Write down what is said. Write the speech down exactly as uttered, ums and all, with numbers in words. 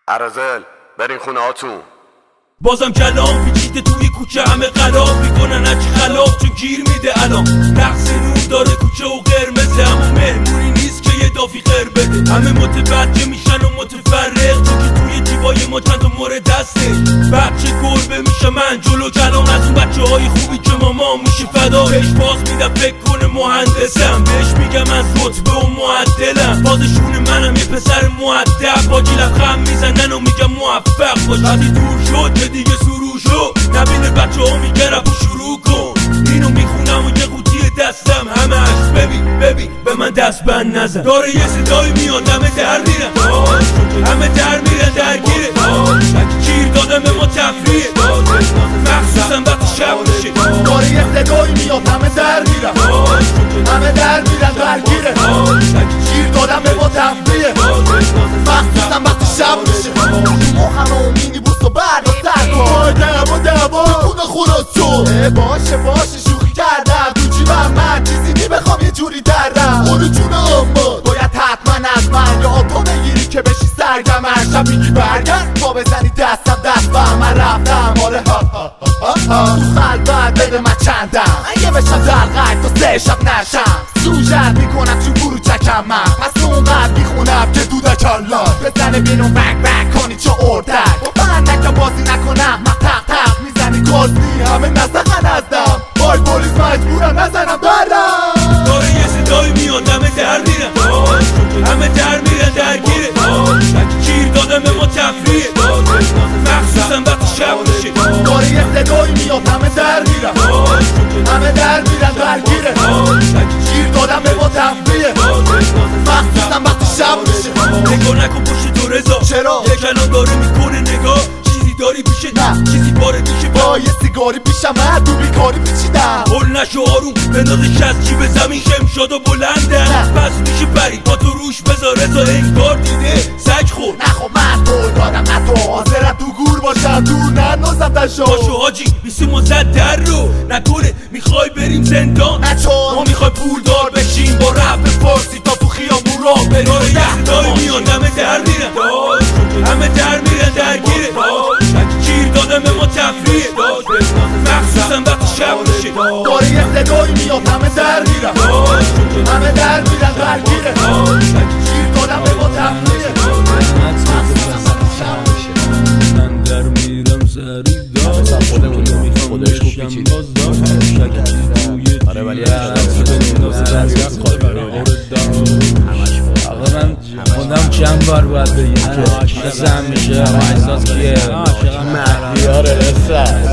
ارازل برین خونه هاتون. بازم کلام پیچیده توی کوچه، همه قلاب میکنن هرچی خلاف چون گیر میده الان. رقص نور داره کوچه و قرمزه، اما مهمونی نیست که یه دافی خیر بده. همه متوجه میشن و متفرق چون که توی جیبای ما چند تا مورد دسته. بچه گربه میشه من جلو کلام، از اون بچه های خوبی که ماما میشه فدا. بهش باز میدم فکر کنه مهندسم، بهش میگم از رتبه و معدلم. بازشون منم یه پسر مؤدب، باجی لبخند میزنن و میگم موفق باش. وقتی دور شد که دیگه سرو شد، نبینه بچه ها میگه رپ و شروع کن. اینو میخونم و یه قوطی دستم همش ببین ببین به من دست بند نزن. داره یه صدایی میاد همه در میرن، همه در میرن درگیره. گیر دادم به ما تفریه، مخصوصا وقتی شب میشه. داره یه صدایی میاد همه در میرن، همه در میرن درگیره. گیر دادم به ما تفریه، مخصوصا وقتی شب میشه. مخم و مینی بوست و برد و سر کن دبا دبا خونه خوراتون. باشه باشه شوخی کردم تو جیبم من چیزی نمیخوام یه جوری دردم. خونه جونه اما باید حتما از من یا تو بگیری که بشی سرگمن. شب میگی برگرد پا بزنی دستم دست با من رفتم. آره ها ها ها ها تو خلوت بده من چندم اگه بشم دلقک تا سه شب نشم. سوژت میکنم چون برو چکم من، پس اونقدر میخونم که دودک الله بزنه بیرون بک بک کنی چه اردک. با بندک بازی نکنم من تق تق میزنی گازنی همه نزدن ازدم. بای پولیس مجبورم نزنم برم. داره یه صدایی میاد همه در میرن، همه در میرن درگیره. گیر دادم به ما تفریه، مخصوصا وقتی شب میشه. داره یه صدایی میاد همه در میرن، همه در میرن درگیره. گیر دادم به ما تفریه، مخصوصا وقتی شب میشه. نگاه نکن پشت تو رضا، چرا؟ یک الان داره میکنه نگاه. چیزی داری پیشه نه چیزی باره پیشه با یه سیگاری پیشم من تو بیکاری پیچیدم. هل نشو آروم بندازش از جیب زمین شم شد و بلنده. پس میشه بری با تو روش بذار رضا انگار دیده سگ خور. نه خب من تو دارم نه تو حاضرم تو گور باشم دور ننازم دشو. باشو حاجی بیسی مزد در رو نکنه میخوای بریم زندان. نه چون ما میخوای پولدار بشیم با رپ فارسی تا تو خیابون راه بریم. داره یه صدایی میاد همه در میرن، همه در میرن درگیره. گیر دادم به ما تفریه، مخصوصا وقتی شب میشه. داره یه صدایی میاد همه در میرن، همه در میرن درگیره. گیر دادم به ما تفریه، مخصوصا وقتی شب میشه. من در میرم سریع خودش خوب پیچید. آره ولی آقا من خودم چند بار باید بگیم که مثل همیشه احساس کیه مهدیار رسد